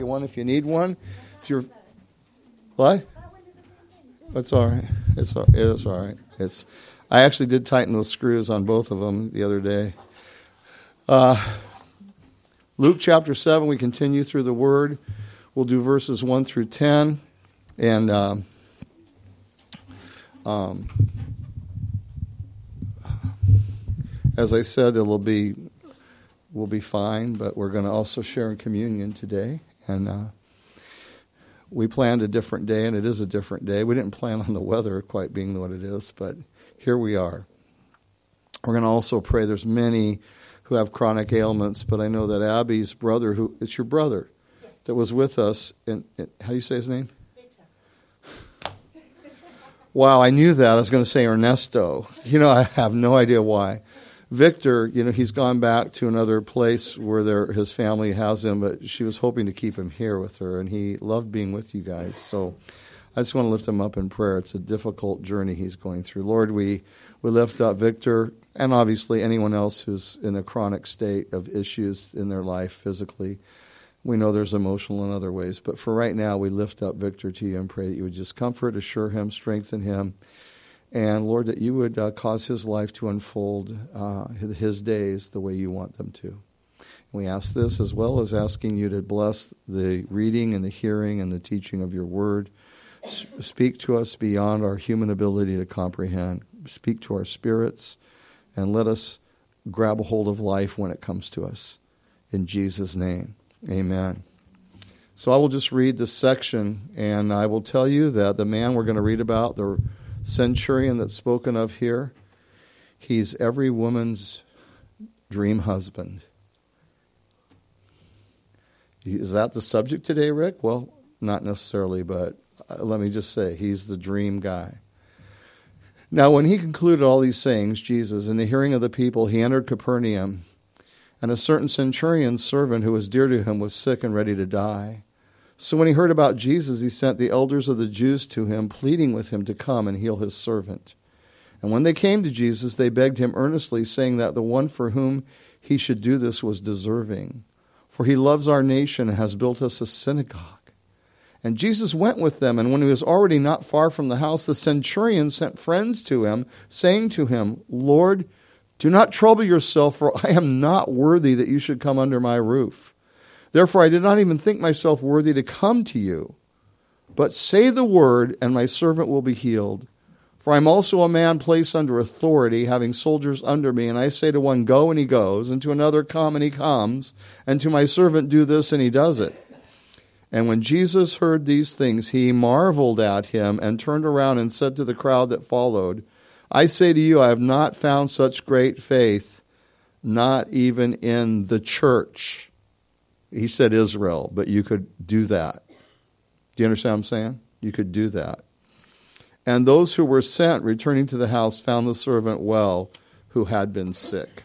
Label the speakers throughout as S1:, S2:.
S1: One if you need one. If you're what? That's all right. It's all right. I actually did tighten the screws on both of them the other day. Luke chapter 7, we continue through the Word. We'll do verses 1 through 10. And as I said, we'll be fine, but we're going to also share in communion today. And we planned a different day, and it is a different day. We didn't plan on the weather quite being what it is, but here we are. We're going to also pray. There's many who have chronic ailments, but I know that Abby's brother, it's your brother, yes, that was with us. How do you say his name? Wow, I knew that. I was going to say Ernesto. I have no idea why. Victor, he's gone back to another place where his family has him, but she was hoping to keep him here with her, and he loved being with you guys. So I just want to lift him up in prayer. It's a difficult journey he's going through. Lord, we lift up Victor and obviously anyone else who's in a chronic state of issues in their life physically. We know there's emotional in other ways, but for right now, we lift up Victor to you and pray that you would just comfort, assure him, strengthen him. And, Lord, that you would cause his life to unfold, his days the way you want them to. And we ask this as well as asking you to bless the reading and the hearing and the teaching of your word. Speak to us beyond our human ability to comprehend. Speak to our spirits and let us grab a hold of life when it comes to us. In Jesus' name, amen. So I will just read this section, and I will tell you that the man we're going to read about, the centurion that's spoken of here, he's every woman's dream husband. Is that the subject today, Rick? Well, not necessarily, but let me just say, he's the dream guy. Now, when he concluded all these sayings, Jesus, in the hearing of the people, he entered Capernaum, and a certain centurion's servant who was dear to him was sick and ready to die. So when he heard about Jesus, he sent the elders of the Jews to him, pleading with him to come and heal his servant. And when they came to Jesus, they begged him earnestly, saying that the one for whom he should do this was deserving, for he loves our nation and has built us a synagogue. And Jesus went with them, and when he was already not far from the house, the centurion sent friends to him, saying to him, Lord, do not trouble yourself, for I am not worthy that you should come under my roof. Therefore, I did not even think myself worthy to come to you. But say the word, and my servant will be healed. For I am also a man placed under authority, having soldiers under me. And I say to one, go, and he goes, and to another, come, and he comes, and to my servant, do this, and he does it. And when Jesus heard these things, he marveled at him, and turned around and said to the crowd that followed, I say to you, I have not found such great faith, not even in the church. He said Israel, but you could do that. Do you understand what I'm saying? You could do that. And those who were sent, returning to the house, found the servant well, who had been sick.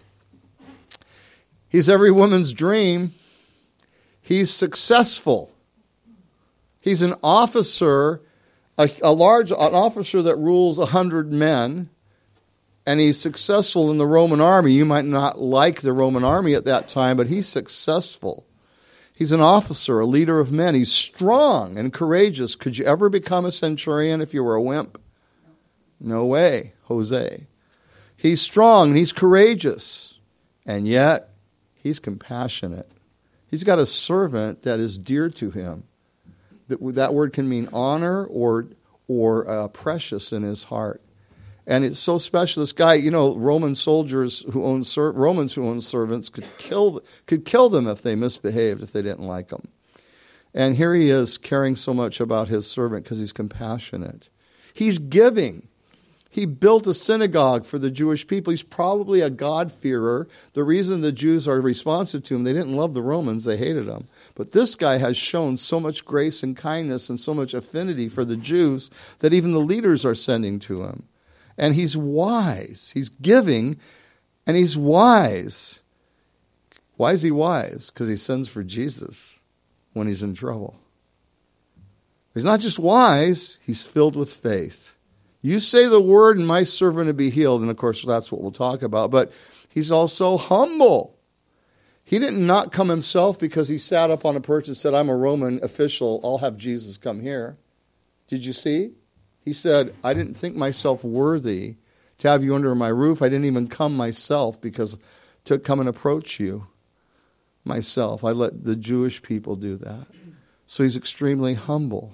S1: He's every woman's dream. He's successful. He's an officer, an officer that rules 100 men, and he's successful in the Roman army. You might not like the Roman army at that time, but he's successful. He's an officer, a leader of men. He's strong and courageous. Could you ever become a centurion if you were a wimp? No way, Jose. He's strong and he's courageous, and yet he's compassionate. He's got a servant that is dear to him. That word can mean honor or precious in his heart. And it's so special. This guy, Roman soldiers Romans who owned servants could kill them if they misbehaved, if they didn't like them. And here he is caring so much about his servant because he's compassionate. He's giving. He built a synagogue for the Jewish people. He's probably a God-fearer. The reason the Jews are responsive to him, they didn't love the Romans, they hated them. But this guy has shown so much grace and kindness and so much affinity for the Jews that even the leaders are sending to him. And he's wise. He's giving, and he's wise. Why is he wise? Because he sends for Jesus when he's in trouble. He's not just wise, he's filled with faith. You say the word, and my servant will be healed. And, of course, that's what we'll talk about. But he's also humble. He didn't not come himself because he sat up on a perch and said, I'm a Roman official, I'll have Jesus come here. Did you see? He said, I didn't think myself worthy to have you under my roof. I didn't even come myself because to come and approach you myself. I let the Jewish people do that. So he's extremely humble.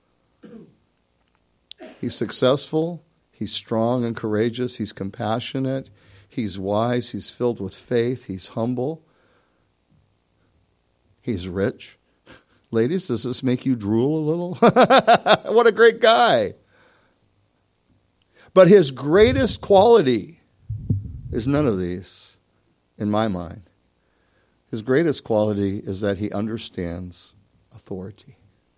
S1: He's successful. He's strong and courageous. He's compassionate. He's wise. He's filled with faith. He's humble. He's rich. Ladies, does this make you drool a little? What a great guy. But his greatest quality is none of these, in my mind. His greatest quality is that he understands authority.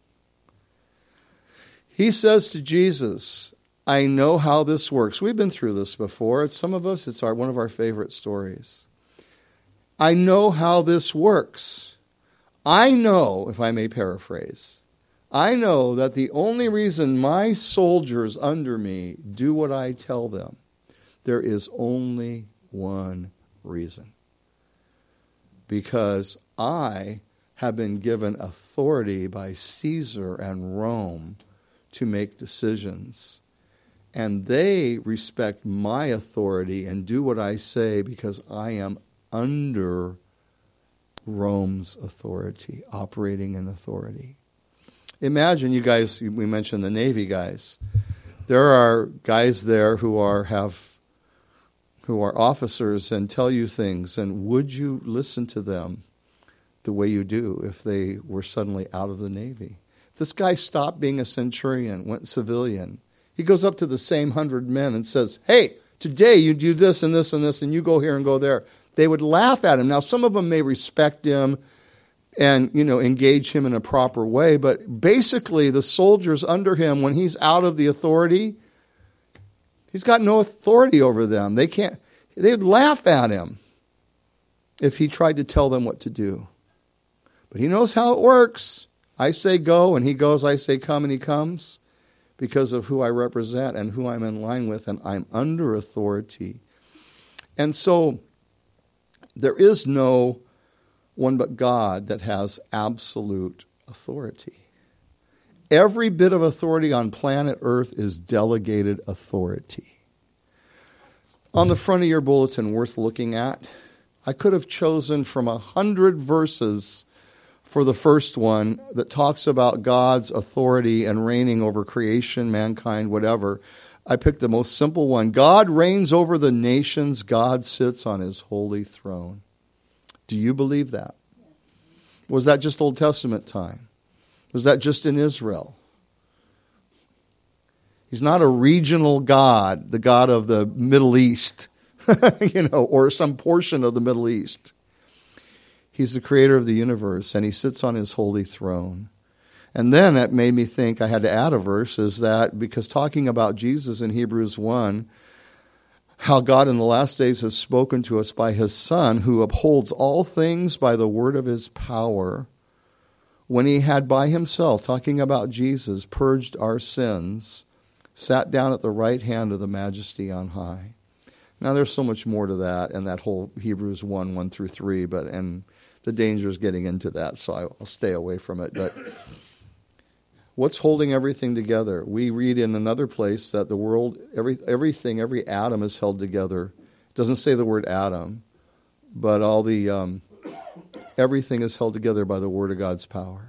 S1: He says to Jesus, I know how this works. We've been through this before. Some of us, it's one of our favorite stories. I know how this works. I know, if I may paraphrase, I know that the only reason my soldiers under me do what I tell them, there is only one reason. Because I have been given authority by Caesar and Rome to make decisions. And they respect my authority and do what I say because I am under Rome's authority, operating in authority. Imagine, you guys, we mentioned the Navy guys. There are guys there who are officers and tell you things, and would you listen to them the way you do if they were suddenly out of the Navy? If this guy stopped being a centurion, went civilian, he goes up to the same 100 men and says, hey, today you do this and this and this, and you go here and go there. They would laugh at him. Now, some of them may respect him and, engage him in a proper way, but basically the soldiers under him, when he's out of the authority, he's got no authority over them. They'd laugh at him if he tried to tell them what to do. But he knows how it works. I say go, and he goes. I say come, and he comes, because of who I represent and who I'm in line with, and I'm under authority. And so there is no one but God that has absolute authority. Every bit of authority on planet Earth is delegated authority. On the front of your bulletin, worth looking at, I could have chosen from 100 verses for the first one that talks about God's authority and reigning over creation, mankind, whatever. I picked the most simple one. God reigns over the nations. God sits on his holy throne. Do you believe that? Was that just Old Testament time? Was that just in Israel? He's not a regional God, the God of the Middle East, or some portion of the Middle East. He's the creator of the universe, and he sits on his holy throne. And then that made me think I had to add a verse, is that because talking about Jesus in Hebrews 1, how God in the last days has spoken to us by his Son, who upholds all things by the word of his power, when he had by himself, talking about Jesus, purged our sins, sat down at the right hand of the Majesty on high. Now there's so much more to that, and that whole Hebrews 1 through 3, and the danger is getting into that, so I'll stay away from it. But what's holding everything together? We read in another place that the world, everything, every atom is held together. It doesn't say the word atom, but all the everything is held together by the word of God's power.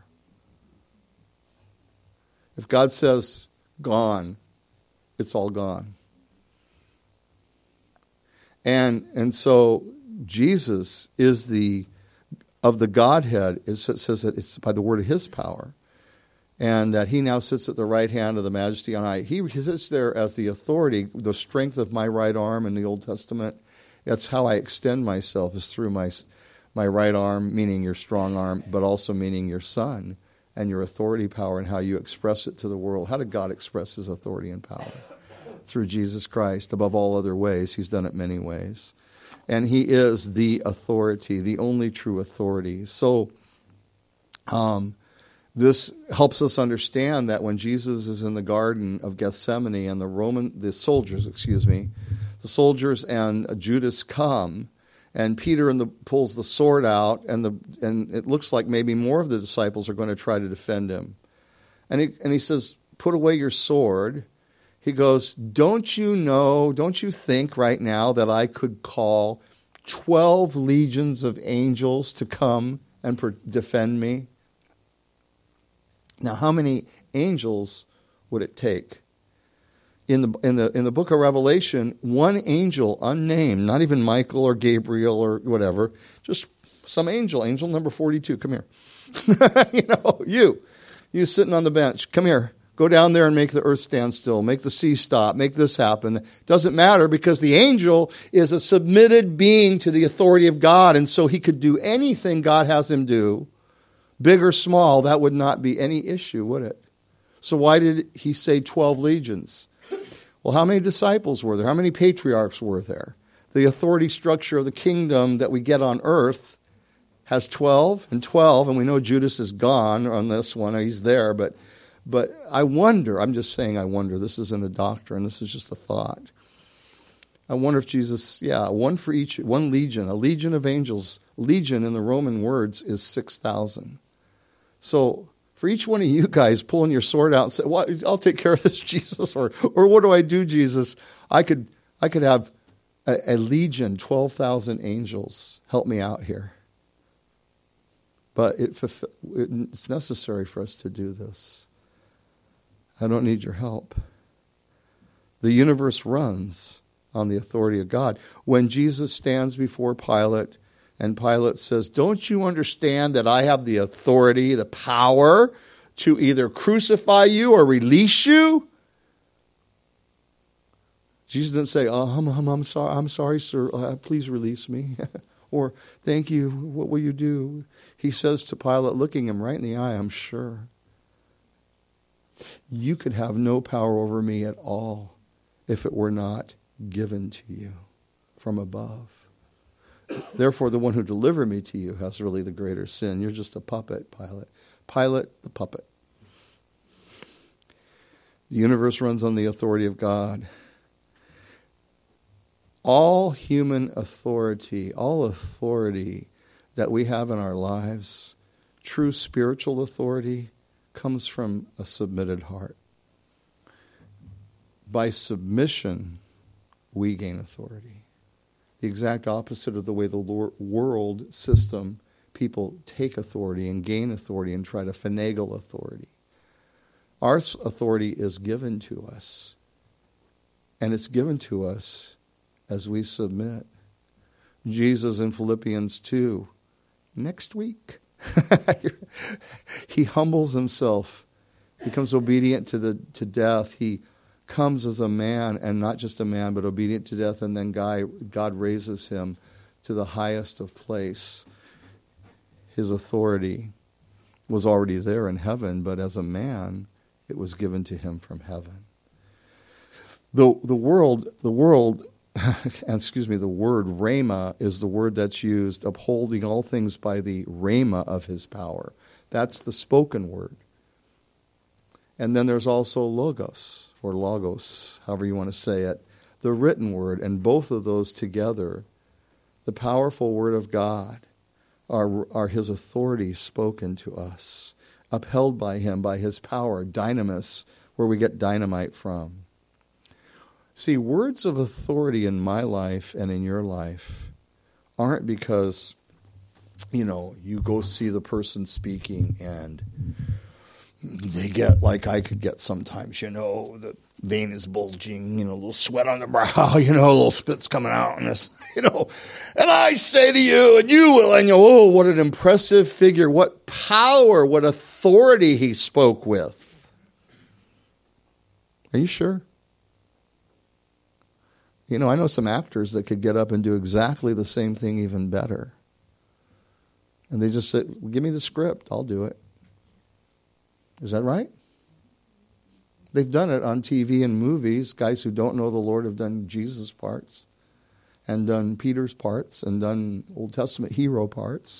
S1: If God says gone, it's all gone. And so Jesus is of the Godhead. It says that it's by the word of his power. And that he now sits at the right hand of the Majesty on high. He sits there as the authority, the strength of my right arm in the Old Testament. That's how I extend myself, is through my right arm, meaning your strong arm, but also meaning your Son and your authority power and how you express it to the world. How did God express his authority and power? Through Jesus Christ. Above all other ways, he's done it many ways. And he is the authority, the only true authority. So this helps us understand that when Jesus is in the Garden of Gethsemane and the soldiers and Judas come, And Peter pulls the sword out, and it looks like maybe more of the disciples are going to try to defend him. And he says, put away your sword. He goes, don't you think right now that I could call 12 legions of angels to come and defend me? Now, how many angels would it take? In the book of Revelation, one angel, unnamed, not even Michael or Gabriel or whatever, just some angel number 42, come here. you sitting on the bench, come here. Go down there and make the earth stand still, make the sea stop, make this happen. Doesn't matter, because the angel is a submitted being to the authority of God, and so he could do anything God has him do, big or small. That would not be any issue, would it? So why did he say 12 legions? Well, how many disciples were there? How many patriarchs were there? The authority structure of the kingdom that we get on earth has 12 and 12, and we know Judas is gone on this one. He's there, but I wonder, I'm just saying I wonder, this isn't a doctrine, this is just a thought. I wonder if Jesus, one for each, one legion, a legion of angels. Legion in the Roman words is 6,000. So for each one of you guys pulling your sword out and say, well, I'll take care of this, Jesus, or what do I do, Jesus? I could have a legion, 12,000 angels help me out here. But it's necessary for us to do this. I don't need your help. The universe runs on the authority of God. When Jesus stands before Pilate, and Pilate says, don't you understand that I have the authority, the power to either crucify you or release you? Jesus didn't say, I'm sorry, sir, please release me. Or, thank you, what will you do? He says to Pilate, looking him right in the eye, I'm sure, you could have no power over me at all if it were not given to you from above. Therefore, the one who delivered me to you has really the greater sin. You're just a puppet, Pilate. Pilate, the puppet. The universe runs on the authority of God. All human authority, all authority that we have in our lives, true spiritual authority, comes from a submitted heart. By submission, we gain authority. The exact opposite of the way the world system, people take authority and gain authority and try to finagle authority. Our authority is given to us, and it's given to us as we submit. Jesus in Philippians 2, next week, he humbles himself, becomes obedient to death. He comes as a man, and not just a man, but obedient to death, and then God raises him to the highest of place. His authority was already there in heaven, but as a man, it was given to him from heaven. The word rhema is the word that's used, upholding all things by the rhema of his power. That's the spoken word. And then there's also logos, or logos, however you want to say it, the written word. And both of those together, the powerful word of God, are his authority spoken to us, upheld by him, by his power, dynamis, where we get dynamite from. See, words of authority in my life and in your life aren't because, you go see the person speaking and they get like I could get sometimes, the vein is bulging, a little sweat on the brow, a little spit's coming out, and this, and I say to you, and you will, and oh, what an impressive figure, what power, what authority he spoke with. Are you sure? I know some actors that could get up and do exactly the same thing even better. And they just say, give me the script, I'll do it. Is that right? They've done it on TV and movies. Guys who don't know the Lord have done Jesus' parts and done Peter's parts and done Old Testament hero parts.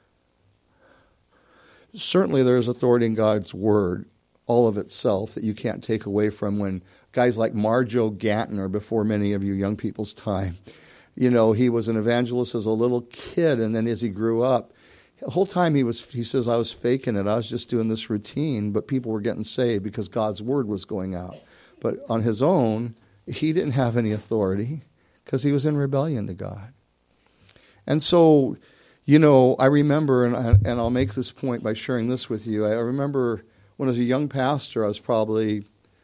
S1: Certainly there's authority in God's word, all of itself, that you can't take away from when guys like Marjo Gantner, before many of you young people's time, he was an evangelist as a little kid, and then as he grew up, the whole time he says, I was faking it. I was just doing this routine, but people were getting saved because God's word was going out. But on his own, he didn't have any authority because he was in rebellion to God. And so, I remember, and I'll make this point by sharing this with you. I remember when I was a young pastor, I was probably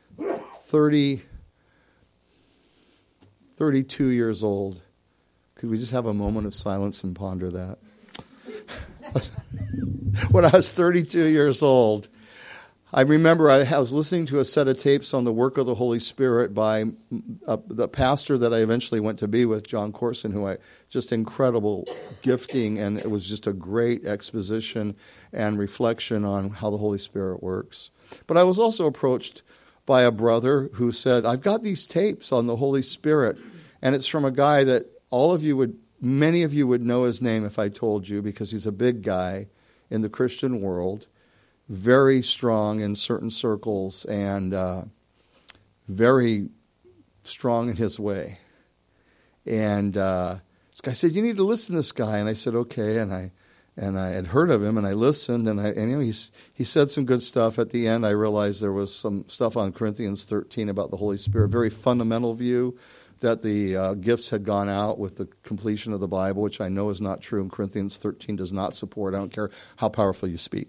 S1: 32 years old. Could we just have a moment of silence and ponder that? When I was 32 years old, I remember I was listening to a set of tapes on the work of the Holy Spirit by the pastor that I eventually went to be with, John Corson, just incredible gifting, and it was just a great exposition and reflection on how the Holy Spirit works. But I was also approached by a brother who said, I've got these tapes on the Holy Spirit, and it's from a guy that many of you would know his name if I told you, because he's a big guy in the Christian world, very strong in certain circles, and very strong in his way. And this guy said, you need to listen to this guy. And I said, okay. And I had heard of him, and I listened, and he said some good stuff. At the end, I realized there was some stuff on Corinthians 13 about the Holy Spirit, very fundamental view that the gifts had gone out with the completion of the Bible, which I know is not true, and Corinthians 13 does not support. I don't care how powerful you speak.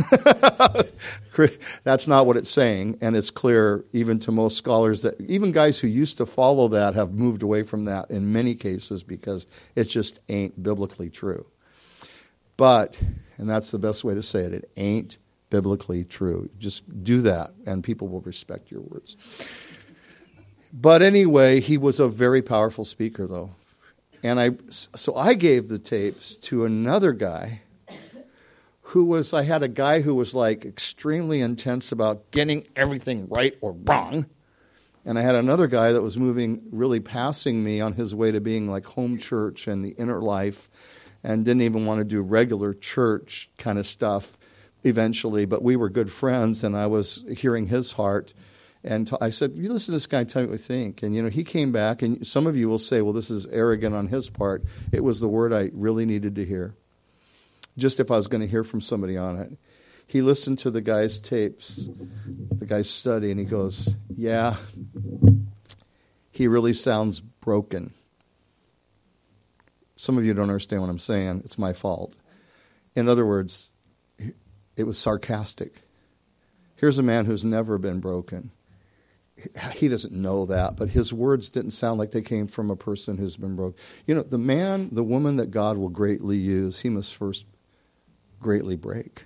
S1: That's not what it's saying, and it's clear even to most scholars that even guys who used to follow that have moved away from that in many cases because it just ain't biblically true. But, and that's the best way to say it, it ain't biblically true. Just do that, and people will respect your words. But anyway, he was a very powerful speaker, though. And so I gave the tapes to another guy I had a guy who was like extremely intense about getting everything right or wrong. And I had another guy that was really passing me on his way to being like home church and the inner life, and didn't even want to do regular church kind of stuff eventually. But we were good friends, and I was hearing his heart. And I said, you listen to this guy, tell me what you think. And, he came back, and some of you will say, well, this is arrogant on his part. It was the word I really needed to hear, just if I was going to hear from somebody on it. He listened to the guy's tapes, the guy's study, and he goes, yeah, he really sounds broken. Some of you don't understand what I'm saying. It's my fault. In other words, it was sarcastic. Here's a man who's never been broken. He doesn't know that, but his words didn't sound like they came from a person who's been broken. The woman that God will greatly use, he must first greatly break.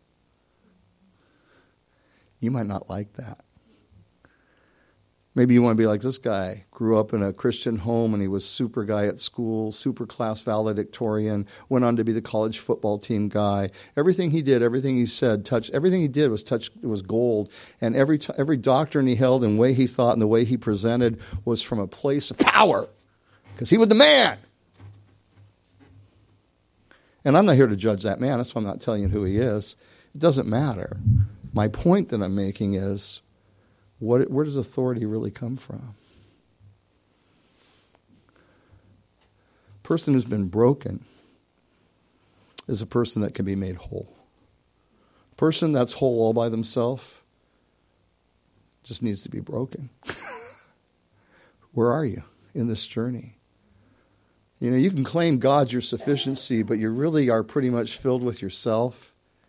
S1: You might not like that. Maybe you want to be like this guy. Grew up in a Christian home, and he was super guy at school, super class valedictorian, went on to be the college football team guy. Everything he did, everything he said, everything he did was gold. And every doctrine he held and way he thought and the way he presented was from a place of power, because he was the man. And I'm not here to judge that man. That's why I'm not telling you who he is. It doesn't matter. My point that I'm making is, where does authority really come from? A person who's been broken is a person that can be made whole. A person that's whole all by themselves just needs to be broken. Where are you in this journey? You can claim God's your sufficiency, but you really are pretty much filled with yourself.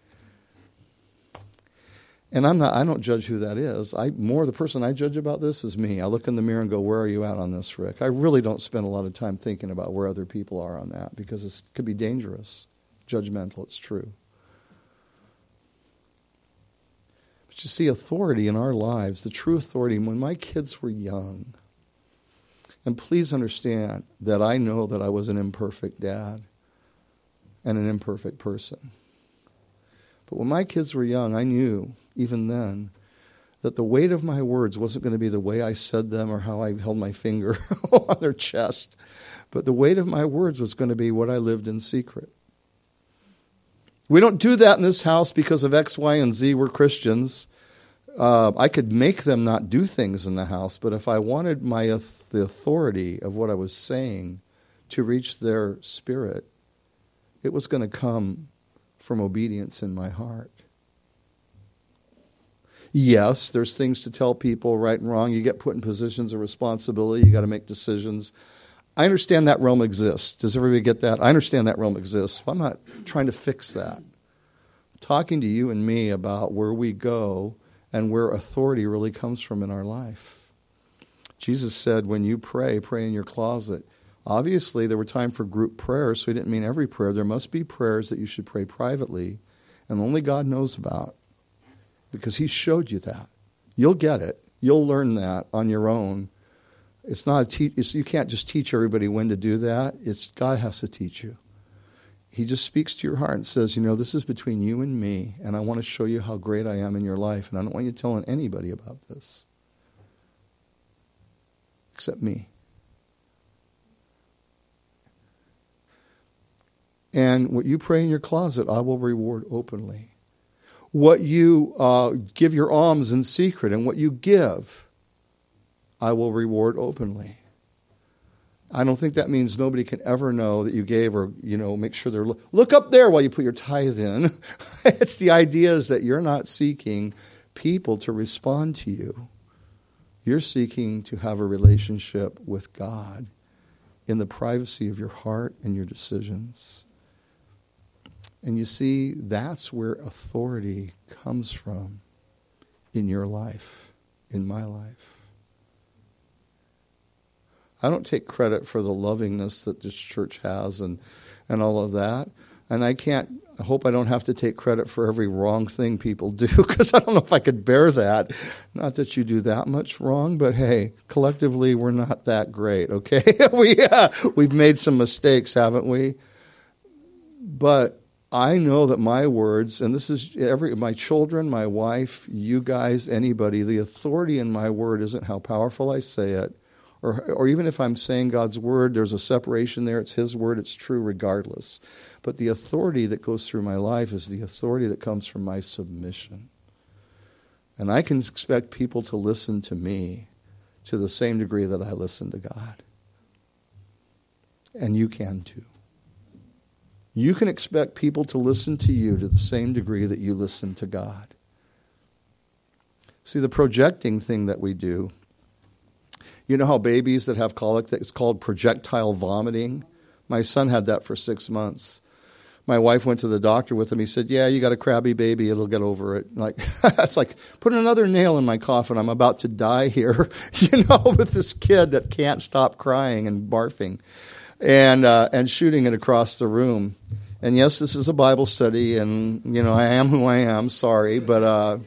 S1: And I don't judge who that is. The person I judge about this is me. I look in the mirror and go, where are you at on this, Rick? I really don't spend a lot of time thinking about where other people are on that, because it could be dangerous, judgmental, it's true. But you see, authority in our lives, the true authority, when my kids were young, and please understand that I know that I was an imperfect dad and an imperfect person. But when my kids were young, I knew, even then, that the weight of my words wasn't going to be the way I said them or how I held my finger on their chest. But the weight of my words was going to be what I lived in secret. We don't do that in this house because of X, Y, and Z. We're Christians. I could make them not do things in the house, but if I wanted the authority of what I was saying to reach their spirit, it was going to come from obedience in my heart. Yes, there's things to tell people, right and wrong. You get put in positions of responsibility. You got to make decisions. I understand that realm exists. Does everybody get that? I understand that realm exists. I'm not trying to fix that. I'm talking to you and me about where we go and where authority really comes from in our life. Jesus said, when you pray, pray in your closet. Obviously, there were time for group prayers, so he didn't mean every prayer. There must be prayers that you should pray privately, and only God knows about, because he showed you that. You'll get it. You'll learn that on your own. It's not you can't just teach everybody when to do that. It's God has to teach you. He just speaks to your heart and says, this is between you and me, and I want to show you how great I am in your life, and I don't want you telling anybody about this except me. And what you pray in your closet, I will reward openly. What you give your alms in secret, and what you give, I will reward openly. I don't think that means nobody can ever know that you gave, or, make sure they're, look up there while you put your tithe in. It's the idea is that you're not seeking people to respond to you. You're seeking to have a relationship with God in the privacy of your heart and your decisions. And you see, that's where authority comes from in your life, in my life. I don't take credit for the lovingness that this church has and all of that. And I hope I don't have to take credit for every wrong thing people do, because I don't know if I could bear that. Not that you do that much wrong, but hey, collectively we're not that great, okay? We've made some mistakes, haven't we? But I know that my words, and this is my children, my wife, you guys, anybody, the authority in my word isn't how powerful I say it, or even if I'm saying God's word, there's a separation there. It's his word. It's true regardless. But the authority that goes through my life is the authority that comes from my submission. And I can expect people to listen to me to the same degree that I listen to God. And you can too. You can expect people to listen to you to the same degree that you listen to God. See, the projecting thing that we do, you know how babies that have colic, it's called projectile vomiting? My son had that for 6 months. My wife went to the doctor with him. He said, yeah, you got a crabby baby. It'll get over it. It's like, put another nail in my coffin. I'm about to die here, with this kid that can't stop crying and barfing and shooting it across the room. And yes, this is a Bible study, and, I am who I am. Sorry, but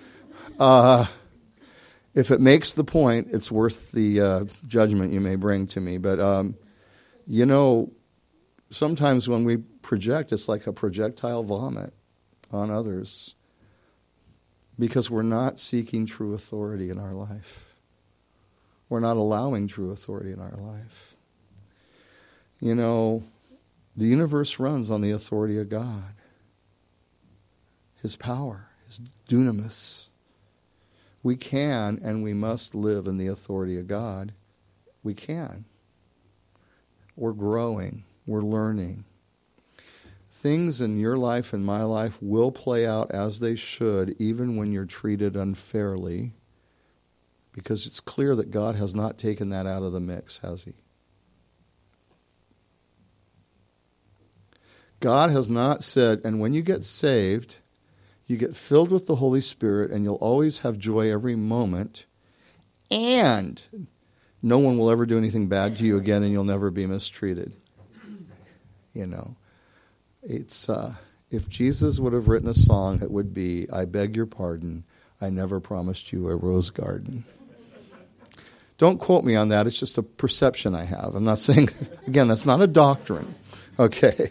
S1: if it makes the point, it's worth the judgment you may bring to me. But, sometimes when we project, it's like a projectile vomit on others because we're not seeking true authority in our life. We're not allowing true authority in our life. The universe runs on the authority of God, his power, his dunamis. We can and we must live in the authority of God. We can. We're growing. We're learning. Things in your life and my life will play out as they should, even when you're treated unfairly, because it's clear that God has not taken that out of the mix, has he? God has not said, and when you get saved, you get filled with the Holy Spirit, and you'll always have joy every moment, and no one will ever do anything bad to you again, and you'll never be mistreated. It's if Jesus would have written a song, it would be, I beg your pardon, I never promised you a rose garden. Don't quote me on that. It's just a perception I have. I'm not saying, again, that's not a doctrine. Okay.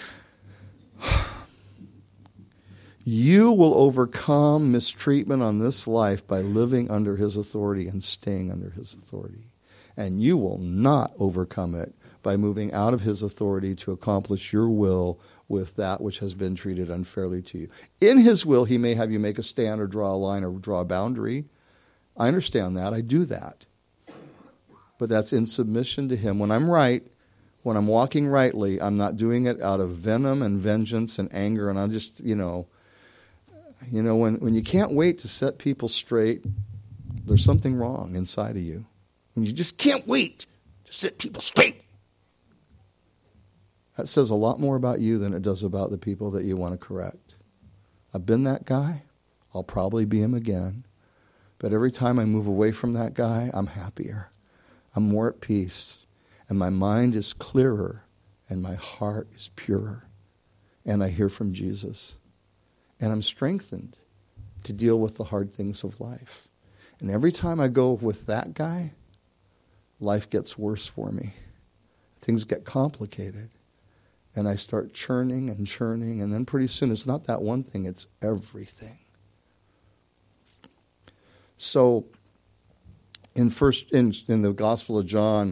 S1: You will overcome mistreatment on this life by living under his authority and staying under his authority. And you will not overcome it by moving out of his authority to accomplish your will with that which has been treated unfairly to you. In his will, he may have you make a stand or draw a line or draw a boundary. I understand that. I do that. But that's in submission to him. When I'm right, When I'm walking rightly, I'm not doing it out of venom and vengeance and anger. And I'm just, when you can't wait to set people straight, there's something wrong inside of you. When you just can't wait to set people straight, that says a lot more about you than it does about the people that you want to correct. I've been that guy. I'll probably be him again. But every time I move away from that guy, I'm happier. I'm more at peace. And my mind is clearer. And my heart is purer. And I hear from Jesus. And I'm strengthened to deal with the hard things of life. And every time I go with that guy, life gets worse for me. Things get complicated. And I start churning, and then pretty soon it's not that one thing, it's everything. So in the Gospel of John,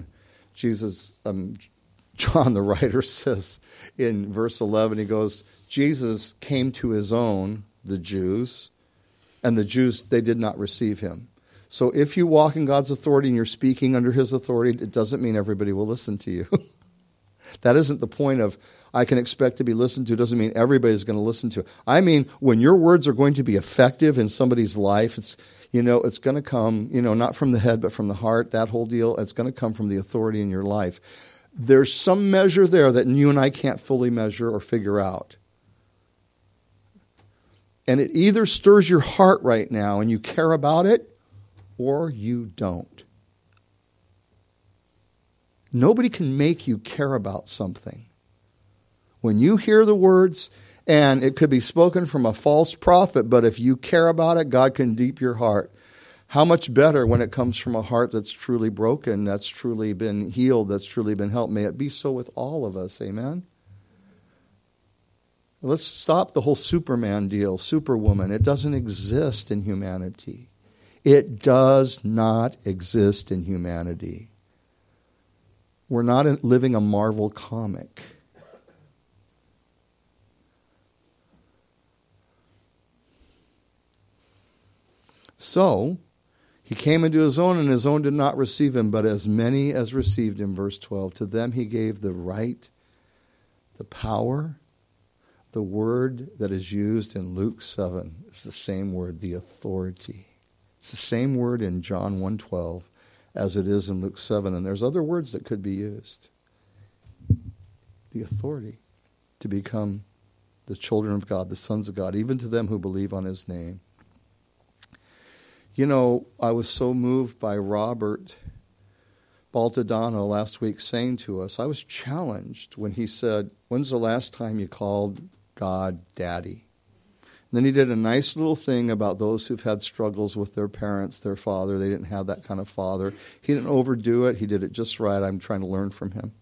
S1: John the writer says in verse 11, he goes, Jesus came to his own, the Jews, and the Jews, they did not receive him. So if you walk in God's authority and you're speaking under his authority, it doesn't mean everybody will listen to you. That isn't the point of, I can expect to be listened to. It doesn't mean everybody's going to listen to it. I mean, when your words are going to be effective in somebody's life, it's going to come, not from the head, but from the heart, that whole deal. It's going to come from the authority in your life. There's some measure there that you and I can't fully measure or figure out. And it either stirs your heart right now and you care about it, or you don't. Nobody can make you care about something. When you hear the words, and it could be spoken from a false prophet, but if you care about it, God can deep your heart. How much better when it comes from a heart that's truly broken, that's truly been healed, that's truly been helped. May it be so with all of us. Amen? Let's stop the whole Superman deal, Superwoman. It doesn't exist in humanity. It does not exist in humanity. We're not living a Marvel comic. So, he came into his own, and his own did not receive him, but as many as received him, verse 12, to them he gave the right, the power, the word that is used in Luke 7. It's the same word, the authority. It's the same word in John 1:12 as it is in Luke 7. And there's other words that could be used. The authority to become the children of God, the sons of God, even to them who believe on his name. I was so moved by Robert Baltadano last week saying to us, I was challenged when he said, when's the last time you called God Daddy? And then he did a nice little thing about those who've had struggles with their parents, their father. They didn't have that kind of father. He didn't overdo it. He did it just right. I'm trying to learn from him.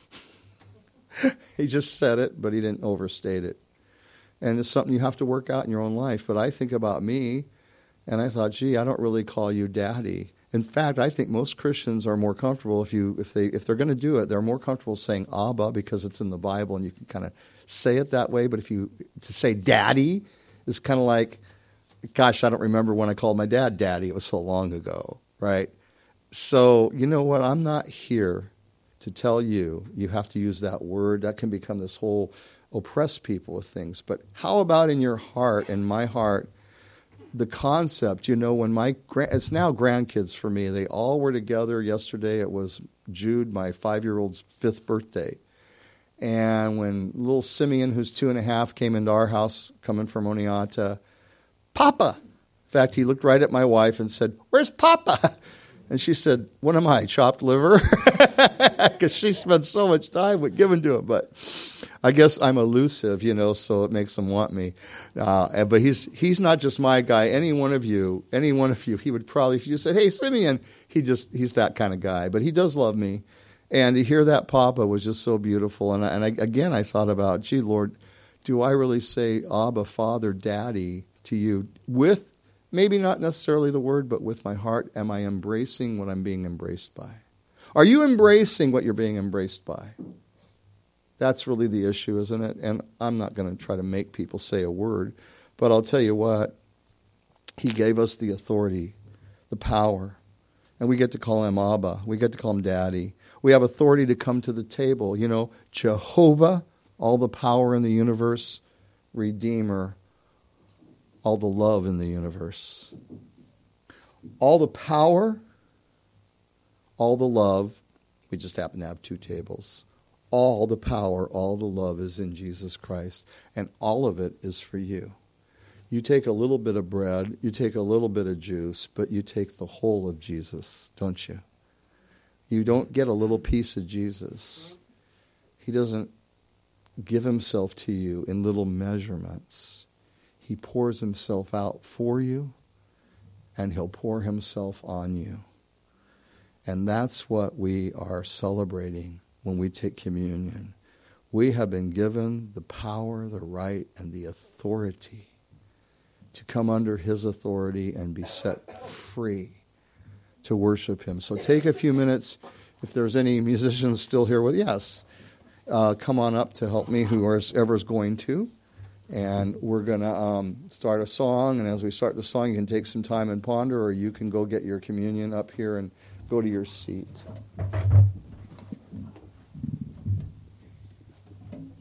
S1: He just said it, but he didn't overstate it. And it's something you have to work out in your own life. But I think about me, and I thought, I don't really call you Daddy. In fact, I think most Christians are more comfortable if they're going to do it, they're more comfortable saying Abba because it's in the Bible and you can kind of say it that way. But to say Daddy is kind of like, gosh, I don't remember when I called my dad Daddy. It was so long ago, right? So you know what? I'm not here to tell you have to use that word. That can become this whole oppress people with things. But how about in your heart, in my heart, the concept, when it's now grandkids for me. They all were together yesterday. It was Jude, my 5-year-old's 5th birthday. And when little Simeon, who's 2.5, came into our house coming from Oneonta, Papa. In fact, he looked right at my wife and said, where's Papa? And she said, what am I, chopped liver? Because she spent so much time with giving to him. But I guess I'm elusive, so it makes him want me. But he's not just my guy. Any one of you, he would probably, if you said, hey, Simeon, he's that kind of guy. But he does love me. And to hear that Papa was just so beautiful. And I thought about, gee, Lord, do I really say Abba, Father, Daddy to you with maybe not necessarily the word, but with my heart? Am I embracing what I'm being embraced by? Are you embracing what you're being embraced by? That's really the issue, isn't it? And I'm not going to try to make people say a word, but I'll tell you what, he gave us the authority, the power. And we get to call him Abba. We get to call him Daddy. We have authority to come to the table. You know, Jehovah, all the power in the universe, Redeemer, all the love in the universe. All the power, all the love, we just happen to have two tables. All the power, all the love is in Jesus Christ, and all of it is for you. You take a little bit of bread, you take a little bit of juice, but you take the whole of Jesus, don't you? You don't get a little piece of Jesus. He doesn't give himself to you in little measurements. He pours himself out for you, and he'll pour himself on you. And that's what we are celebrating when we take communion. We have been given the power, the right, and the authority to come under his authority and be set free to worship him. So take a few minutes. If there's any musicians still here with, yes, come on up to help me, whoever's going to. And we're going to start a song. And as we start the song, you can take some time and ponder, or you can go get your communion up here and go to your seat.